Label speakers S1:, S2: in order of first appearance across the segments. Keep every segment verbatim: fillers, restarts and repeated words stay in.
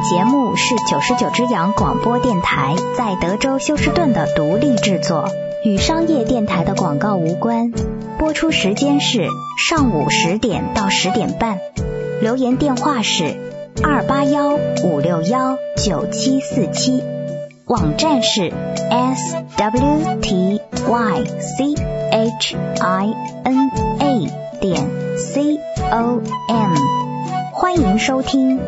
S1: 节目是九十九只羊广播电台在德州休斯顿的独立制作，与商业电台的广告无关。播出时间是上午十点到十点半。留言电话是二八幺五六幺九七四七。网站是 s w t y c h i n a 点 c o m。欢迎收听。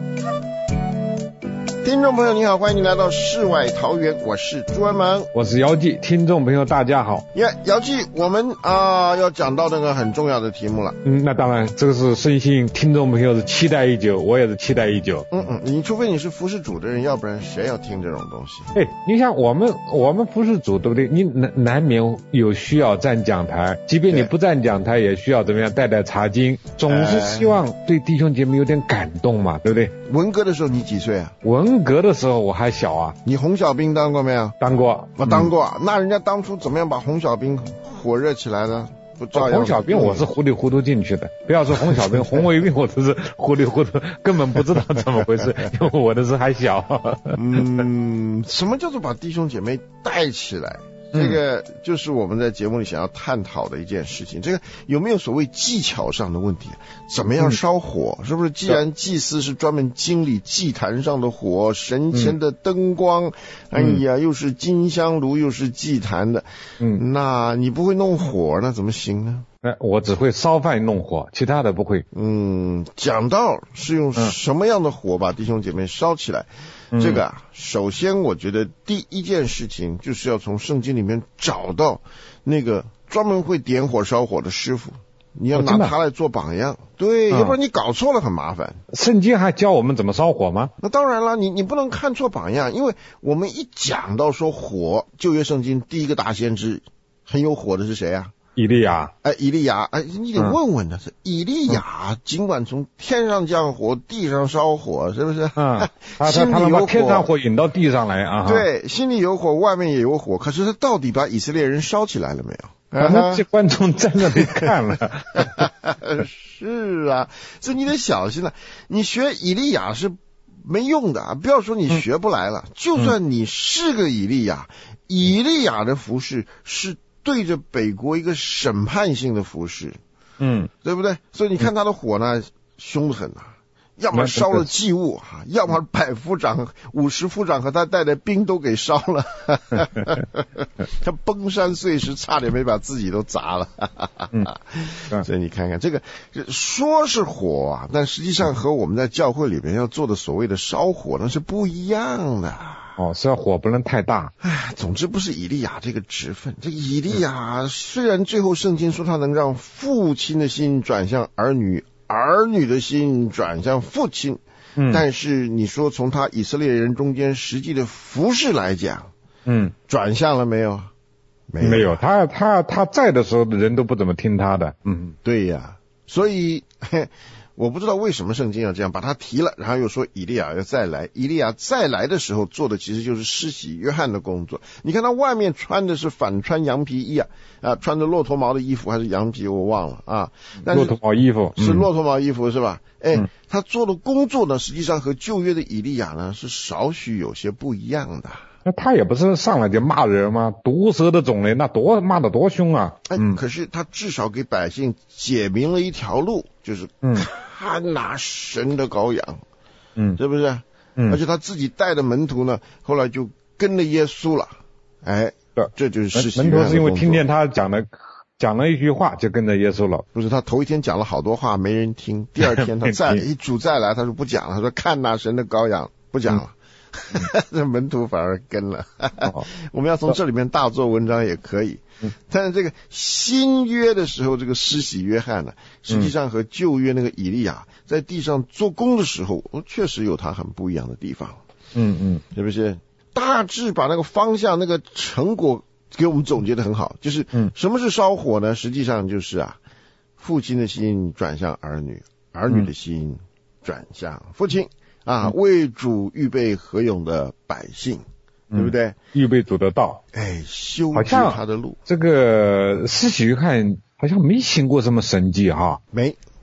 S2: 听众朋友你好，欢迎你来到世外桃源，我是朱文萌，
S3: 我是姚记。听众朋友大家好。
S2: 呀、yeah, 姚记，我们啊、呃、要讲到那个很重要的题目了。
S3: 嗯，那当然，这个是深信听众朋友是期待已久，我也是期待已久。
S2: 嗯嗯，你除非你是服饰组的人，要不然谁要听这种东西？
S3: 哎，你想我们我们服饰组对不对？你难难免有需要站讲台，即便你不站讲台，也需要怎么样带带茶经，总是希望对弟兄姐妹有点感动嘛，对不对？
S2: 文革的时候你几岁啊？
S3: 文革的时候我还小啊。
S2: 你红小兵当过没有？
S3: 当过。
S2: 我当过、嗯、那人家当初怎么样把红小兵火热起来的？不照样。
S3: 红小兵我是糊里糊涂进去的，不要说红小兵红卫兵我都是糊里糊涂，根本不知道怎么回事，因为我的是还小。
S2: 嗯，什么叫做把弟兄姐妹带起来？这个就是我们在节目里想要探讨的一件事情。这个有没有所谓技巧上的问题？怎么样烧火？嗯、是不是？既然祭司是专门经理祭坛上的火，神前的灯光，嗯、哎呀，又是金香炉，又是祭坛的，嗯，那你不会弄火，那怎么行呢？
S3: 哎，我只会烧饭弄火，其他的不会。
S2: 嗯，讲到是用什么样的火把弟兄姐妹烧起来？嗯、这个啊，首先我觉得第一件事情就是要从圣经里面找到那个专门会点火烧火的师傅，你要拿他来做榜样。对，要不然你搞错了很麻烦。
S3: 圣经还教我们怎么烧火吗？
S2: 那当然了，你你不能看错榜样，因为我们一讲到说火，旧约圣经第一个大先知很有火的是谁啊？
S3: 以利亚。
S2: 哎，以利亚，哎，你得问问呢，是以利亚尽管从天上降火，地上烧火，是不是？
S3: 嗯，他他他把天上火引到地上来啊。
S2: 对，心里有火，外面也有火，可是他到底把以色列人烧起来了没有？
S3: 反正这观众在那里看了。
S2: 是啊，所以你得小心了。你学以利亚是没用的，不要说你学不来了，嗯、就算你是个以利亚，嗯、以利亚的服事是对着北国一个审判性的服事，嗯，对不对？所以你看他的火呢，凶得很啊，要么烧了祭物啊，要么百夫长、五十夫长和他带的兵都给烧了，他崩山碎石，差点没把自己都砸了。嗯、所以你看看这个，说是火啊，但实际上和我们在教会里面要做的所谓的烧火那是不一样的。
S3: 哦，虽然火不能太大。
S2: 唉，总之不是以利亚这个职分。这个以利亚、嗯、虽然最后圣经说他能让父亲的心转向儿女，儿女的心转向父亲，嗯，但是你说从他以色列人中间实际的服事来讲，嗯，转向了没有？
S3: 没有，没有，他他他在的时候的人都不怎么听他的。
S2: 嗯，对呀，所以嘿，我不知道为什么圣经要这样把他提了，然后又说以利亚要再来。以利亚再来的时候做的其实就是施洗约翰的工作。你看他外面穿的是反穿羊皮衣啊，啊，穿着骆驼毛的衣服还是羊皮我忘了啊。但是
S3: 骆驼毛衣服、
S2: 嗯、是骆驼毛衣服是吧？哎、嗯，他做的工作呢，实际上和旧约的以利亚呢是少许有些不一样的。
S3: 那他也不是上来就骂人吗？毒蛇的种类，那多骂得多凶啊！
S2: 哎，嗯、可是他至少给百姓解明了一条路，就是看拿神的羔羊，嗯，是不是？嗯，而且他自己带的门徒呢，后来就跟了耶稣了。哎，这就是施洗约翰的工作。门徒是因为
S3: 听见他讲的讲了一句话就跟着耶稣了。
S2: 不是，他头一天讲了好多话没人听，第二天他再一主再来，他说不讲了，他说看拿神的羔羊，不讲了。嗯这门徒反而跟了。我们要从这里面大做文章也可以，但是这个新约的时候，这个施洗约翰呢，实际上和旧约那个以利亚在地上做工的时候，确实有他很不一样的地方。嗯嗯，是不是？大致把那个方向、那个成果给我们总结得很好，就是什么是烧火呢？实际上就是啊，父亲的心转向儿女，儿女的心转向父亲。啊，为主预备何勇的百姓，嗯、对不对？
S3: 预备主的道，
S2: 哎，修直他的路。
S3: 这个施洗约翰好像没行过什么神迹哈，
S2: 没，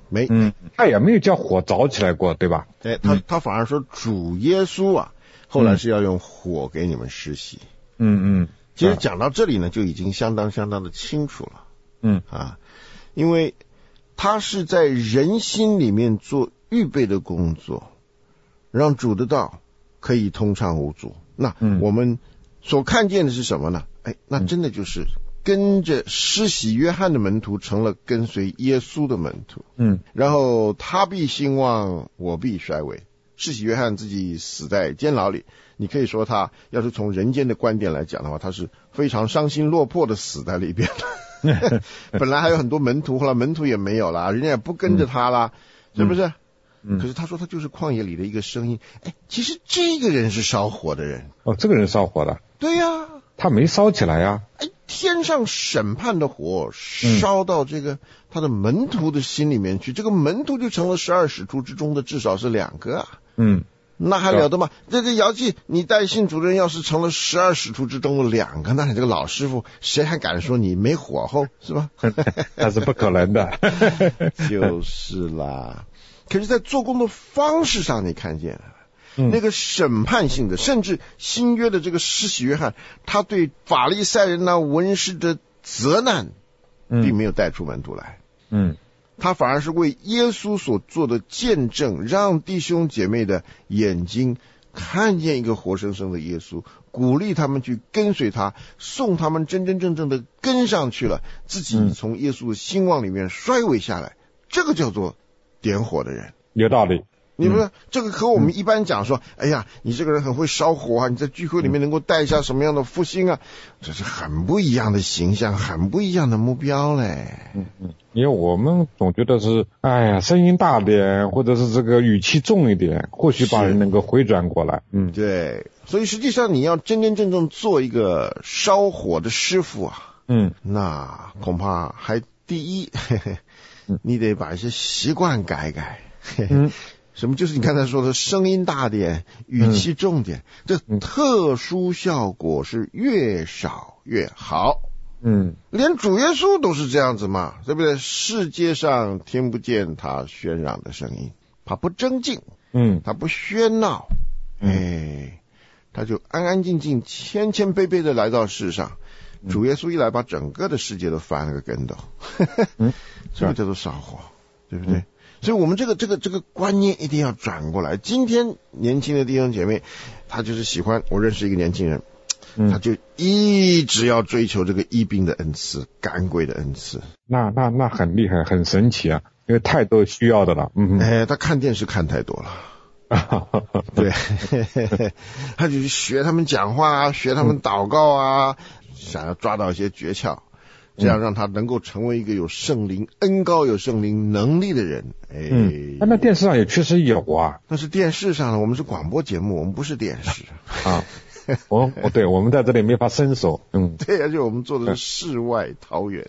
S2: 没，
S3: 嗯，他也没有叫火着起来过，对吧？
S2: 哎，他他反而说主耶稣啊，后来是要用火给你们施洗。
S3: 嗯嗯，
S2: 其实讲到这里呢，就已经相当相当的清楚了。
S3: 嗯
S2: 啊，因为他是在人心里面做预备的工作，让主的道可以通畅无阻。那我们所看见的是什么呢？哎，那真的就是跟着施洗约翰的门徒成了跟随耶稣的门徒。
S3: 嗯，
S2: 然后他必兴旺，我必衰微。施洗约翰自己死在监牢里，你可以说他要是从人间的观点来讲的话，他是非常伤心落魄的死在里边的。本来还有很多门徒，后来门徒也没有了，人家也不跟着他了，嗯、是不是？嗯、可是他说他就是旷野里的一个声音。哎，其实这个人是烧火的人。
S3: 哦，这个人烧火的。
S2: 对呀、啊，
S3: 他没烧起来呀。
S2: 哎，天上审判的火烧到这个他的门徒的心里面去，嗯、这个门徒就成了十二使徒之中的至少是两个啊。
S3: 嗯，
S2: 那还了得吗？这个姚记，你带信主任要是成了十二使徒之中的两个，那你这个老师傅谁还敢说你没火候，是吧？
S3: 那是不可能的。
S2: 就是啦。可是在做工的方式上你看见了、嗯、那个审判性的，甚至新约的这个施洗约翰，他对法利赛人呐、文士的责难并没有带出门徒来。嗯，他反而是为耶稣所做的见证，让弟兄姐妹的眼睛看见一个活生生的耶稣，鼓励他们去跟随他，送他们真真正正的跟上去了，自己从耶稣的兴旺里面衰微下来，这个叫做点火的人。
S3: 有道理。
S2: 你不是、嗯、这个和我们一般讲说、嗯、哎呀你这个人很会烧火啊，你在聚会里面能够带下什么样的复兴啊，这是很不一样的形象，很不一样的目标嘞。
S3: 嗯嗯，因为我们总觉得是哎呀声音大点，或者是这个语气重一点，或许把人能够回转过来。嗯，
S2: 对，所以实际上你要真真正正做一个烧火的师傅啊，嗯，那恐怕还第一嘿嘿你得把一些习惯改改。嘿嘿嗯，什么？就是你刚才说的声音大点，语气重点，嗯、这特殊效果是越少越好。嗯，连主耶稣都是这样子嘛，对不对？世界上听不见他喧嚷的声音，他不争竞，嗯，他不喧闹，嗯、哎，他就安安静静、谦谦卑卑的来到世上。嗯、主耶稣一来，把整个的世界都翻了个跟斗，嗯，这个叫做烧火，对不对？嗯，所以我们这个这个这个观念一定要转过来。今天年轻的弟兄姐妹，他就是喜欢，我认识一个年轻人，嗯、他就一直要追求这个医病的恩赐、赶鬼的恩赐。
S3: 那那那很厉害，很神奇啊！因为太多需要的了。嗯，
S2: 哎，他看电视看太多了。对，他就去学他们讲话啊，学他们祷告啊，嗯、想要抓到一些诀窍。这样让他能够成为一个有圣灵恩膏、有圣灵能力的人。哎，
S3: 嗯，那电视上也确实有啊。
S2: 那是电视上的，我们是广播节目，我们不是电视
S3: 啊。我我对我们在这里没法伸手。嗯，
S2: 对，而且我们做的是世外桃源，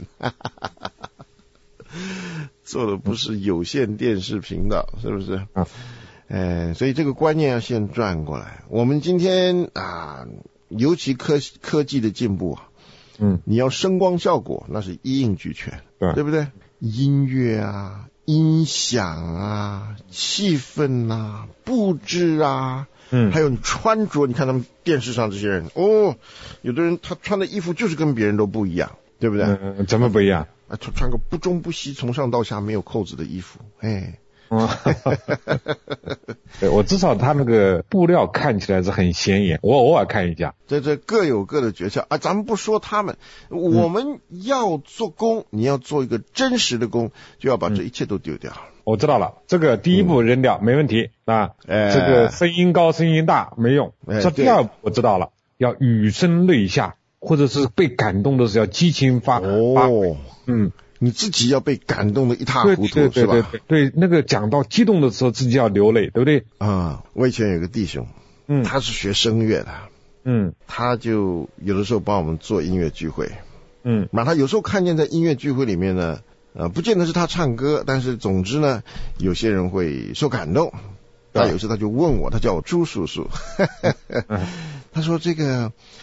S2: 做的不是有线电视频道，是不是？啊，哎，所以这个观念要先转过来。我们今天啊，尤其科科技的进步啊。嗯，你要声光效果，那是一应俱全，对，对不对？音乐啊，音响啊，气氛啊，布置啊，嗯，还有你穿着，你看他们电视上这些人，哦，有的人他穿的衣服就是跟别人都不一样，对不对？
S3: 嗯，怎么不一样？
S2: 啊，穿穿个不中不西，从上到下没有扣子的衣服，哎。
S3: 嗯，对，我至少他那个布料看起来是很显眼，我偶尔看一下。
S2: 这这各有各的诀窍啊，咱们不说他们，我们要做工，嗯、你要做一个真实的工，就要把这一切都丢掉。嗯、
S3: 我知道了，这个第一步扔掉、嗯、没问题啊，哎、这个声音高声音大没用。哎、这第二步我知道了，要语声泪下，或者是被感动的时候要激情发
S2: 哦，
S3: 发嗯。
S2: 你自己要被感动的一塌糊涂，
S3: 对对对对对对，那个讲到激动的时候自己要流泪，对不对？
S2: 啊，我以前有个弟兄，嗯，他是学声乐的，嗯，他就有的时候帮我们做音乐聚会，嗯，那他有时候看见在音乐聚会里面呢，呃，不见得是他唱歌，但是总之呢，有些人会受感动。那有时他就问我，他叫我朱叔叔，他说这个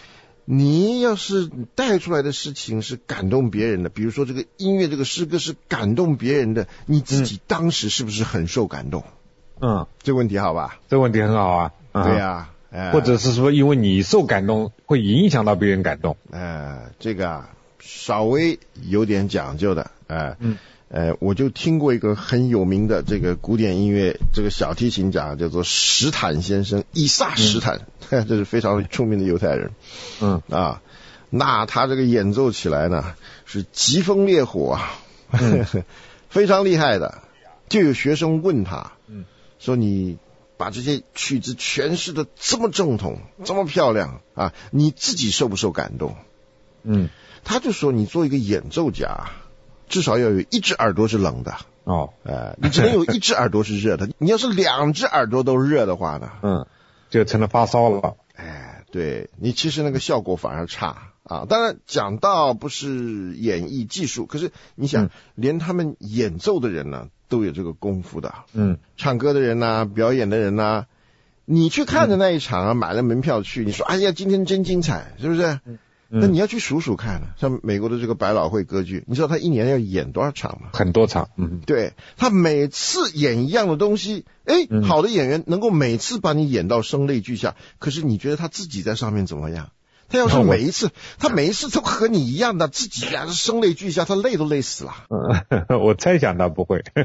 S2: 你要是带出来的事情是感动别人的，比如说这个音乐这个诗歌是感动别人的，你自己当时是不是很受感动？
S3: 嗯，
S2: 这个问题好吧？
S3: 这个问题很好啊。嗯、
S2: 对呀、啊。呃、
S3: 或者是说因为你受感动会影响到别人感动。
S2: 呃，这个啊稍微有点讲究的。呃
S3: 嗯
S2: 呃，我就听过一个很有名的这个古典音乐这个小提琴家叫做史坦先生，以撒史坦，嗯、这是非常出名的犹太人。
S3: 嗯
S2: 啊，那他这个演奏起来呢是疾风烈火啊，嗯、非常厉害的。就有学生问他，嗯，说你把这些曲子诠释的这么正统，这么漂亮啊，你自己受不受感动？
S3: 嗯，
S2: 他就说你做一个演奏家，至少要有一只耳朵是冷的
S3: 哦，
S2: 呃，你只能有一只耳朵是热的，你要是两只耳朵都热的话呢，
S3: 嗯，就成了发烧了。
S2: 哎，对，你其实那个效果反而差啊。当然讲到不是演绎技术，可是你想，嗯、连他们演奏的人呢都有这个功夫的，
S3: 嗯，
S2: 唱歌的人呐、啊，表演的人呐、啊，你去看的那一场啊，嗯、买了门票去，你说哎呀，今天真精彩，是不是？嗯那你要去数数看，像美国的这个百老汇歌剧，你知道他一年要演多少场吗？
S3: 很多场。嗯，
S2: 对，他每次演一样的东西，哎，
S3: 嗯、
S2: 好的演员能够每次把你演到声泪俱下，可是你觉得他自己在上面怎么样？他要是每一次，他每一次都和你一样的，自己呀、啊、声泪俱下，他累都累死了。
S3: 嗯，我猜想他不会。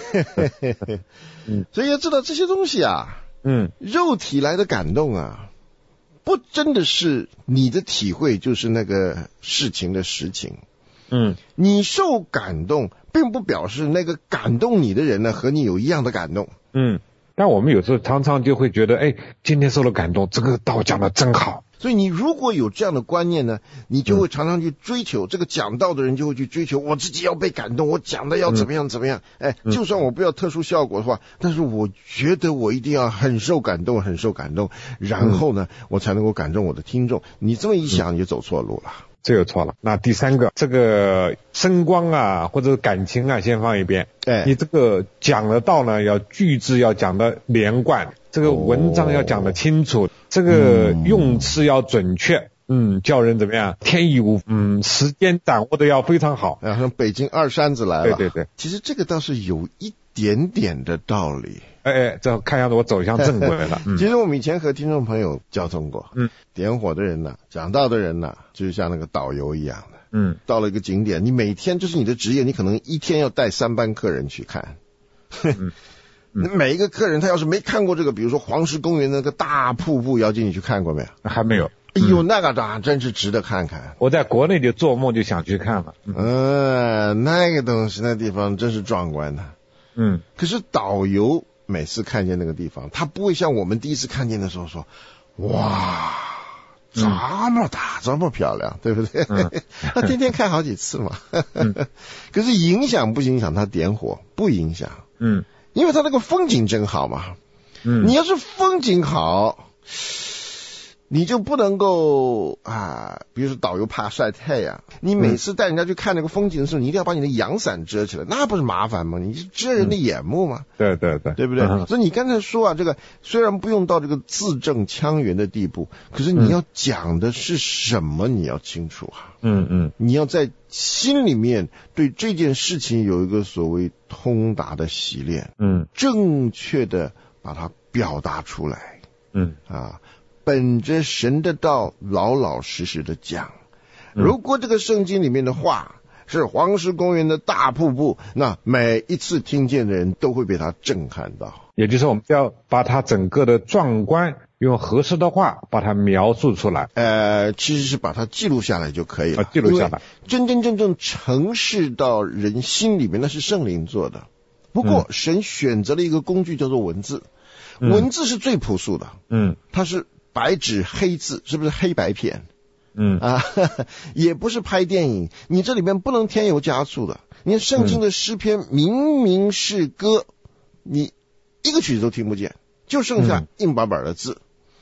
S2: 嗯，所以要知道这些东西啊，
S3: 嗯，
S2: 肉体来的感动啊。不真的是你的体会就是那个事情的实情。
S3: 嗯，
S2: 你受感动并不表示那个感动你的人呢和你有一样的感动。
S3: 嗯，但我们有时候常常就会觉得，哎，今天受了感动，这个道讲的真好。
S2: 所以你如果有这样的观念呢，你就会常常去追求、嗯、这个讲道的人就会去追求我自己要被感动，我讲的要怎么样怎么样。嗯、哎，就算我不要特殊效果的话，但是我觉得我一定要很受感动，很受感动，然后呢，嗯、我才能够感动我的听众。你这么一想，你就走错路了。
S3: 这有错了。那第三个，这个声光啊，或者感情啊，先放一边。
S2: 哎，
S3: 你这个讲的道呢，要句子要讲的连贯，这个文章要讲的清楚，哦、这个用词要准确。嗯，叫人怎么样？天衣无嗯，时间掌握的要非常好。
S2: 然后北京二山子来了。
S3: 对对对，
S2: 其实这个倒是有一点点的道理。
S3: 哎哎，这看样子我走向正轨了。嗯、
S2: 其实我们以前和听众朋友交通过，嗯，点火的人呢，讲道的人呢，就像那个导游一样的，
S3: 嗯，
S2: 到了一个景点，你每天就是你的职业，你可能一天要带三班客人去看。嗯嗯、每一个客人他要是没看过这个，比如说黄石公园那个大瀑布，姚金你去看过没有？
S3: 还没有。
S2: 哎呦，那个当真是值得看看。
S3: 我在国内就做梦就想去看了。
S2: 嗯、呃，那个东西那地方真是壮观的。
S3: 嗯，
S2: 可是导游每次看见那个地方，他不会像我们第一次看见的时候说，哇，这么大，嗯、这么漂亮，对不对？嗯、他天天看好几次嘛。嗯、可是影响不影响他点火？不影响。
S3: 嗯，
S2: 因为他那个风景真好嘛。嗯，你要是风景好，你就不能够啊，比如说导游怕晒太阳，你每次带人家去看那个风景的时候，你一定要把你的阳伞遮起来，那不是麻烦吗？你是遮人的眼目嘛。
S3: 嗯、对对对，
S2: 对不对？嗯、所以你刚才说啊，这个虽然不用到这个字正腔圆的地步，可是你要讲的是什么，你要清楚啊。
S3: 嗯嗯，
S2: 你要在心里面对这件事情有一个所谓通达的习练，
S3: 嗯，
S2: 正确的把它表达出来，
S3: 嗯
S2: 啊。本着神的道老老实实的讲，如果这个圣经里面的话是黄石公园的大瀑布，那每一次听见的人都会被它震撼到。
S3: 也就是说我们要把它整个的壮观用合适的话把它描述出来。
S2: 呃，其实是把它记录下来就可以了。
S3: 啊、记录下来，
S2: 真真正正承事到人心里面，那是圣灵做的。不过、嗯、神选择了一个工具叫做文字，嗯、文字是最朴素的。
S3: 嗯，
S2: 它是白纸黑字，是不是黑白片？
S3: 嗯
S2: 啊，呵呵也不是拍电影，你这里面不能添油加醋的。你看圣经的诗篇明明是歌，你一个曲子都听不见，就剩下硬板板的字。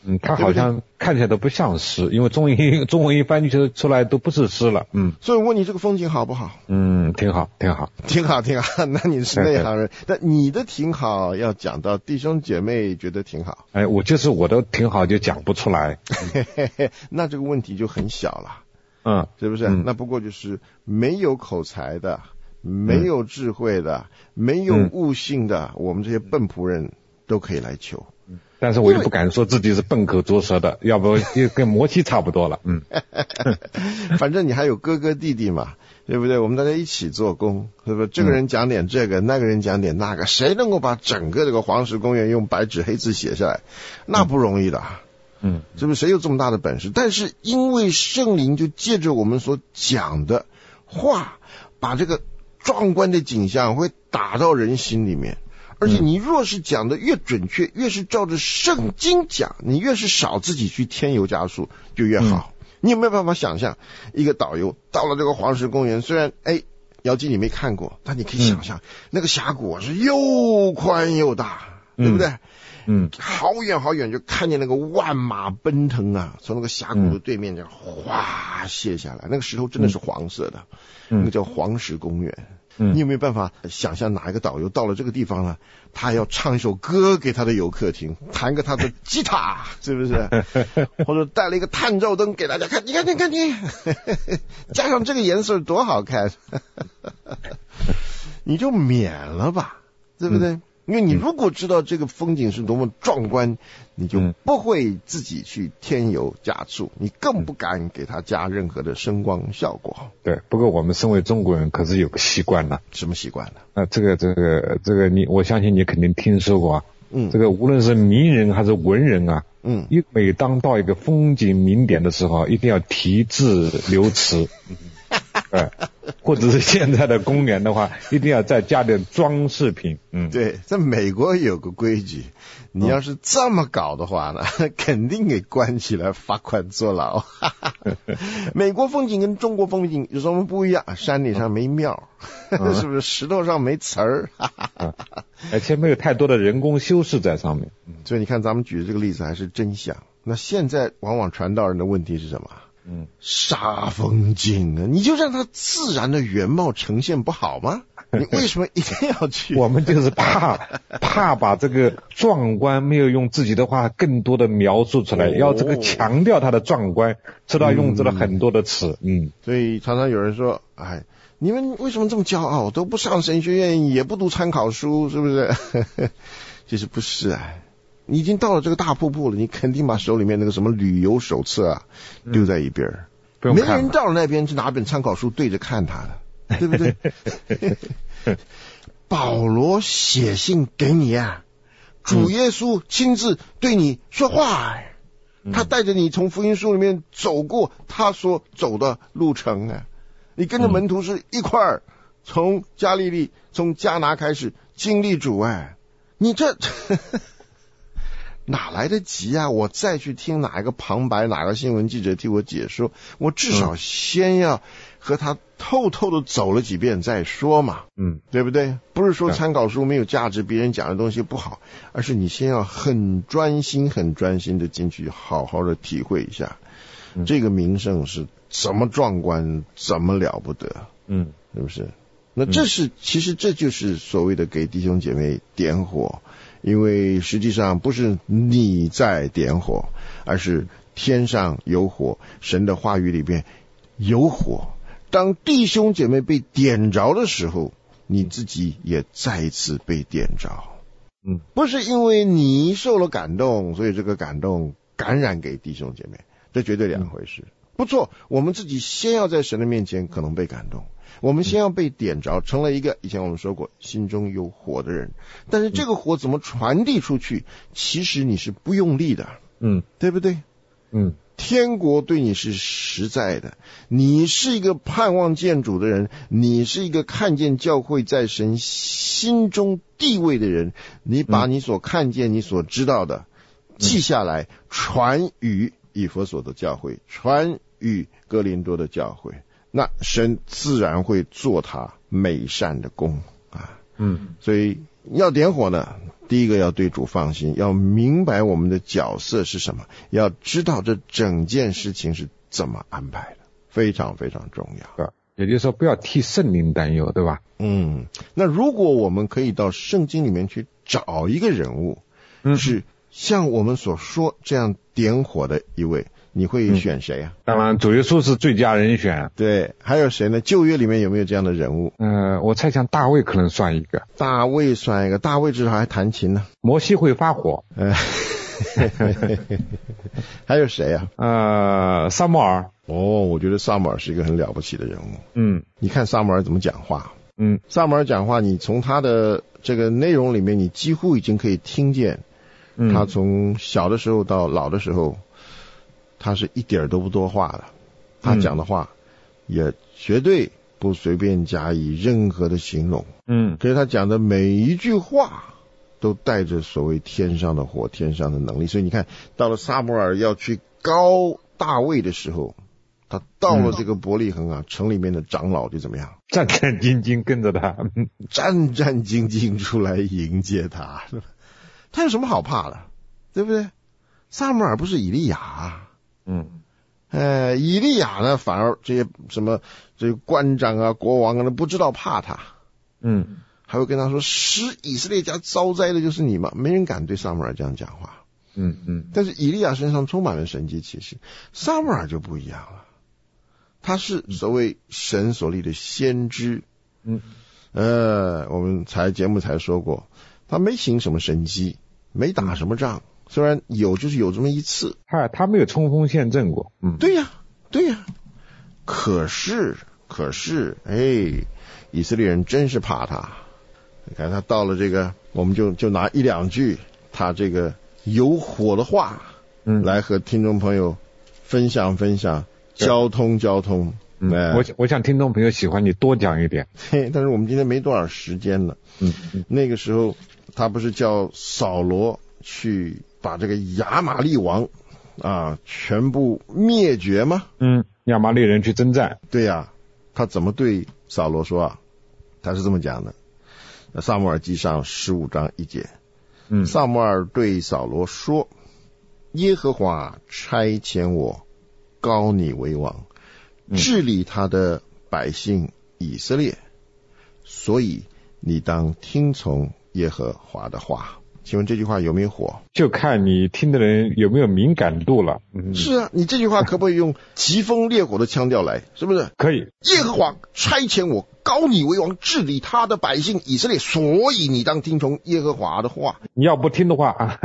S3: 嗯，它好像看起来都不像诗，因为中英中文一翻译出来都不是诗了。嗯，
S2: 所以我问你这个风景好不好？
S3: 嗯，挺好，挺好，
S2: 挺好，挺好。那你是内行人，但你的挺好要讲到弟兄姐妹觉得挺好。
S3: 哎，我就是我的挺好就讲不出来。
S2: 那这个问题就很小了。
S3: 嗯，
S2: 是不是？嗯、那不过就是没有口才的，没有智慧的，嗯、没有悟性的，嗯、我们这些笨仆人都可以来求。
S3: 但是我也不敢说自己是笨口拙舌的，要不就跟摩西差不多了。嗯，
S2: 反正你还有哥哥弟弟嘛，对不对？我们大家一起做工，是不是？这个人讲点这个，嗯、那个人讲点那个，谁能够把整个这个黄石公园用白纸黑字写下来？那不容易的。
S3: 嗯，
S2: 是不是？谁有这么大的本事？但是因为圣灵就借着我们所讲的话，把这个壮观的景象会打到人心里面。而且你若是讲的越准确，越是照着圣经讲，你越是少自己去添油加醋，就越好。嗯、你有没有办法想象一个导游到了这个黄石公园，虽然哎姚记你没看过，但你可以想象、嗯、那个峡谷是又宽又大，对不对？
S3: 嗯，
S2: 好远好远就看见那个万马奔腾啊，从那个峡谷的对面这样哗泻下来，那个石头真的是黄色的，嗯、那个叫黄石公园。嗯，你有没有办法想象哪一个导游到了这个地方呢？他要唱一首歌给他的游客听，弹个他的吉他，是不是？或者带了一个探照灯给大家看，你看，你看，你加上这个颜色多好看，你就免了吧，对不对？嗯，因为你如果知道这个风景是多么壮观，你就不会自己去添油加醋，你更不敢给它加任何的声光效果。
S3: 对，不过我们身为中国人可是有个习惯呢。
S2: 什么习惯呢？
S3: 啊，这个这个这个你，我相信你肯定听说过啊。嗯，这个无论是名人还是文人啊，嗯，一每当到一个风景名点的时候，一定要题字留词。对，或者是现在的公园的话，一定要再加点装饰品。嗯，
S2: 对，在美国有个规矩，你要是这么搞的话呢，嗯、肯定给关起来，罚款坐牢。美国风景跟中国风景有什么不一样？山顶上没庙，嗯、是不是？石头上没词儿，
S3: 而且没有太多的人工修饰在上面。
S2: 所以你看，咱们举的这个例子还是真像。那现在往往传道人的问题是什么？嗯，煞风景啊，你就让它自然的原貌呈现不好吗？你为什么一定要去？
S3: 我们就是怕怕把这个壮观没有用自己的话更多的描述出来，哦、要这个强调它的壮观，知道用了很多的词。嗯，
S2: 所以常常有人说，哎，你们为什么这么骄傲？都不上神学院，也不读参考书，是不是？其实不是啊。你已经到了这个大瀑布了，你肯定把手里面那个什么旅游手册啊丢在一边儿，嗯、没人到了那边去拿本参考书对着看他的，对不对？保罗写信给你啊，主耶稣亲自对你说话，嗯、他带着你从福音书里面走过他所走的路程啊，你跟着门徒是一块儿从加利利从迦拿开始经历主哎，你这。哪来得及啊！我再去听哪一个旁白，哪个新闻记者替我解说，我至少先要和他透透的走了几遍再说嘛，嗯，对不对？不是说参考书没有价值，别人讲的东西不好，而是你先要很专心、很专心的进去，好好的体会一下，嗯、这个名胜是怎么壮观，怎么了不得，嗯，是不是？那这是、嗯、其实这就是所谓的给弟兄姐妹点火。因为实际上不是你在点火，而是天上有火，神的话语里边有火。当弟兄姐妹被点着的时候，你自己也再一次被点着。嗯，不是因为你受了感动，所以这个感动感染给弟兄姐妹，这绝对两回事。嗯、不错，我们自己先要在神的面前可能被感动。我们先要被点着，成了一个以前我们说过心中有火的人，但是这个火怎么传递出去，其实你是不用力的，嗯，对不对？嗯，天国对你是实在的，你是一个盼望见主的人，你是一个看见教会在神心中地位的人，你把你所看见你所知道的记下来，传与以弗所的教会，传与哥林多的教会，那神自然会做他美善的工啊，嗯，所以要点火呢， 第一个要对主放心，要明白我们的角色是什么，要知道这整件事情是怎么安排的，非常非常重要。
S3: 也就是说不要替圣灵担忧，对吧？
S2: 嗯，那如果我们可以到圣经里面去找一个人物，嗯，是像我们所说这样点火的一位，你会选谁啊？
S3: 嗯、当然主耶稣是最佳人选。
S2: 对，还有谁呢？旧约里面有没有这样的人物？
S3: 呃，我猜想大卫可能算一个。
S2: 大卫算一个，大卫至少还弹琴呢。
S3: 摩西会发火。
S2: 呃还有谁啊？
S3: 呃，撒母耳。
S2: 哦，我觉得撒母耳是一个很了不起的人物。
S3: 嗯，
S2: 你看撒母耳怎么讲话？
S3: 嗯，
S2: 撒母耳讲话，你从他的这个内容里面，你几乎已经可以听见，嗯，他从小的时候到老的时候，他是一点都不多话的，他讲的话也绝对不随便加以任何的形容。
S3: 嗯，
S2: 可是他讲的每一句话都带着所谓天上的火，天上的能力。所以你看到了撒母耳要去膏大卫的时候，他到了这个伯利恒啊，嗯、城里面的长老就怎么样？
S3: 战战兢兢跟着他，
S2: 战战兢兢出来迎接他。他有什么好怕的？对不对？撒母耳不是以利亚，
S3: 嗯，
S2: 呃，以利亚呢，反而这些什么这些官长啊、国王啊，不知道怕他，
S3: 嗯，
S2: 还会跟他说：“使以色列家遭灾的就是你嘛。”没人敢对撒母耳这样讲话。
S3: 嗯嗯，
S2: 但是以利亚身上充满了神迹奇事，撒母耳就不一样了，他是所谓神所立的先知。
S3: 嗯，
S2: 呃，我们才节目才说过，他没行什么神迹，没打什么仗，虽然有就是有这么一次，
S3: 他他没有冲锋陷阵过。嗯，
S2: 对呀，对呀。可是，可是，哎，以色列人真是怕他。你看他到了这个，我们就就拿一两句他这个有火的话，嗯，来和听众朋友分享分享，交通交通。
S3: 嗯，我我想听众朋友喜欢你多讲一点。
S2: 嘿，但是我们今天没多少时间了。
S3: 嗯，嗯
S2: 那个时候他不是叫扫罗去把这个亚玛利王啊全部灭绝吗？
S3: 嗯，亚玛利人去征战。
S2: 对呀、啊，他怎么对扫罗说啊？他是这么讲的。撒母耳记上十五章一节。
S3: 嗯，
S2: 撒母耳对扫罗说：“耶和华差遣我膏你为王，治理他的百姓以色列，所以你当听从耶和华的话。”请问这句话有没有火？
S3: 就看你听的人有没有敏感度了。嗯，
S2: 是啊，你这句话可不可以用疾风烈火的腔调来？是不是？
S3: 可以。
S2: 耶和华差遣我膏你为王，治理他的百姓以色列，所以你当听从耶和华的话。
S3: 你要不听的话啊，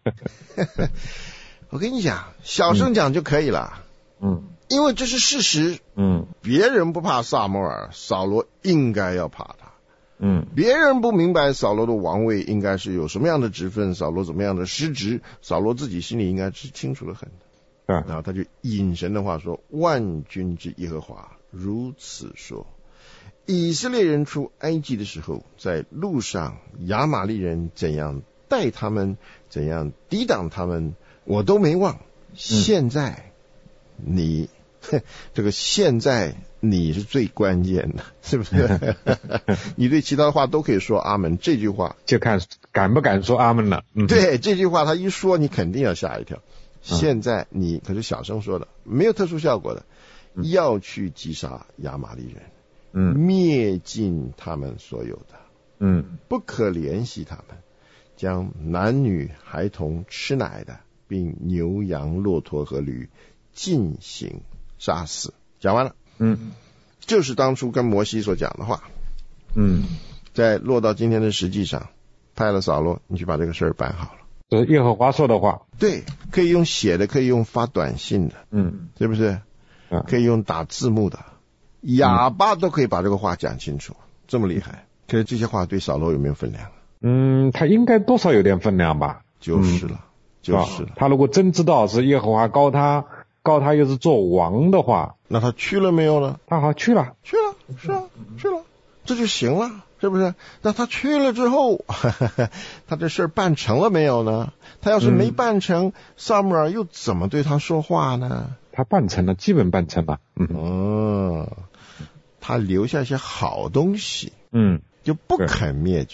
S2: 我跟你讲，小声讲就可以了。
S3: 嗯，
S2: 因为这是事实。
S3: 嗯，
S2: 别人不怕撒母耳，扫罗应该要怕他。
S3: 嗯，
S2: 别人不明白扫罗的王位应该是有什么样的职分，扫罗怎么样的失职，扫罗自己心里应该是清楚的很。
S3: 对，
S2: 然后他就引神的话说：“万军之耶和华如此说，以色列人出埃及的时候，在路上亚玛利人怎样待他们，怎样抵挡他们，我都没忘。现在你、嗯、这个现在你是最关键的，是不是？你对其他的话都可以说阿门，这句话
S3: 就看敢不敢说阿门了。嗯，
S2: 对，这句话他一说，你肯定要吓一跳。现在你可是小声说的，没有特殊效果的，嗯、要去击杀亚玛利人，
S3: 嗯，
S2: 灭尽他们所有的，
S3: 嗯，
S2: 不可怜惜他们，将男女孩童吃奶的，并牛羊骆驼和驴尽行杀死。讲完了。
S3: 嗯，
S2: 就是当初跟摩西所讲的话。
S3: 嗯，
S2: 在落到今天的实际上，派了扫罗，你去把这个事儿办好了。
S3: 这是耶和华说的话。
S2: 对，可以用写的，可以用发短信的，
S3: 嗯，
S2: 是不是？
S3: 嗯、
S2: 可以用打字幕的，哑巴都可以把这个话讲清楚，这么厉害。可是这些话对扫罗有没有分量？
S3: 嗯，他应该多少有点分量吧。
S2: 就是了，
S3: 嗯、
S2: 就是了。
S3: 他如果真知道是耶和华膏他，膏他又是做王的话，
S2: 那他去了没有呢？
S3: 他好去了，
S2: 去了，是啊，去了，这就行了，是不是？那他去了之后，呵呵他这事儿办成了没有呢？他要是没办成，嗯、撒母耳又怎么对他说话呢？
S3: 他办成了，基本办成了。嗯，
S2: 哦，他留下一些好东西，
S3: 嗯，
S2: 就不肯灭绝，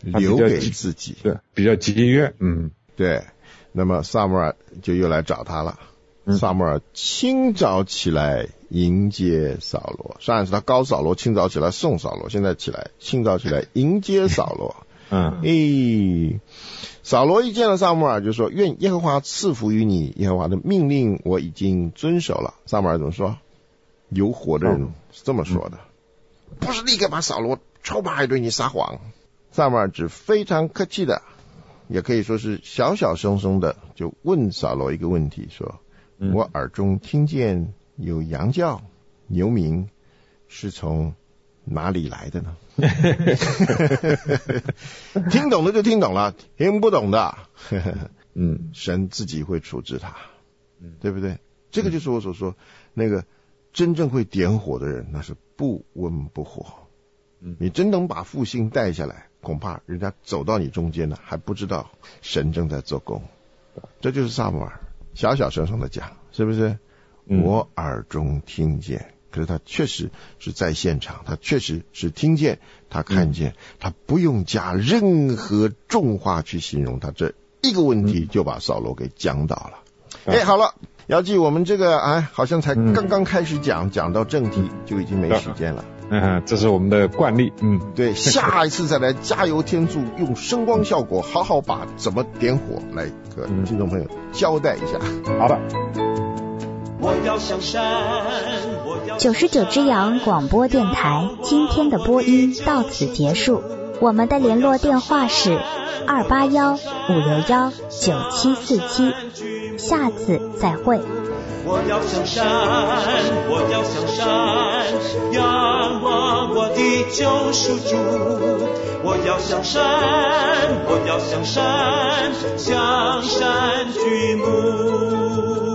S2: 留给自己，
S3: 对，比较节约，嗯，
S2: 对。那么撒母耳就又来找他了。嗯、撒母耳清早起来迎接扫罗，上一次他高扫罗，清早起来送扫罗，现在起来清早起来迎接扫罗。嗯，诶，扫罗一见了撒母耳就说：“愿耶和华赐福于你，耶和华的命令我已经遵守了。”撒母耳怎么说？有火的人是这么说的，嗯、不是立刻把扫罗臭骂一顿，你撒谎。撒母耳只非常客气的，也可以说是小小声声的，就问扫罗一个问题，说：“嗯、我耳中听见有羊叫、牛鸣，是从哪里来的呢？”听懂的就听懂了，听不懂的，嗯，神自己会处置他，对不对？这个就是我所说，那个真正会点火的人，那是不温不火。你真能把复兴带下来，恐怕人家走到你中间了，还不知道神正在做工。这就是撒母耳小小声声的讲，是不是？嗯、我耳中听见，可是他确实是在现场，他确实是听见，他看见，嗯、他不用加任何重话去形容他这一个问题，就把扫罗给讲倒了。哎、嗯，好了。姚记，我们这个哎，好像才刚刚开始讲，讲、嗯、到正题就已经没时间了。
S3: 嗯，这是我们的惯例。嗯，
S2: 对，下一次再来加油添醋，用声光效果，好好把怎么点火来和听众朋友交代一下。
S3: 嗯、好的。
S1: 九十九只羊广播电台今天的播音到此结束，我们的联络电话是二八幺五六幺九七四七。下次再会。
S4: 我要向山，我要向山，仰望我的救赎主。我要向山，我要向山，向山举目。